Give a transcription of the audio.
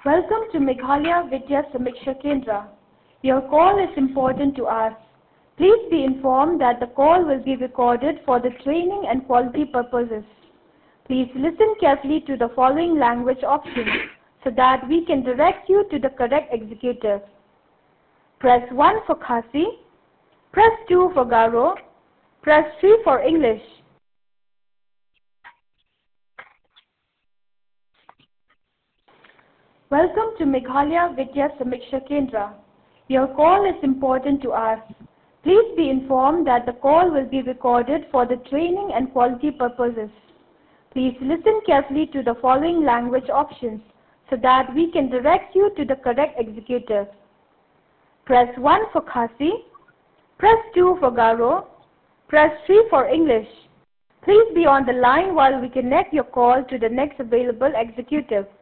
Welcome to Meghalaya Vidya Samiksha Kendra. Your call is important to us. Please be informed that the call will be recorded for the training and quality purposes. Please listen carefully to the following language options so that we can direct you to the correct executive. Press 1 for Khasi, press 2 for Garo, press 3 for English. Welcome to Meghalaya Vidya Samiksha Kendra. Your call is important to us. Please be informed that the call will be recorded for the training and quality purposes. Please listen carefully to the following language options so that we can direct you to the correct executive. Press 1 for Khasi, press 2 for Garo, press 3 for English. Please be on the line while we connect your call to the next available executive.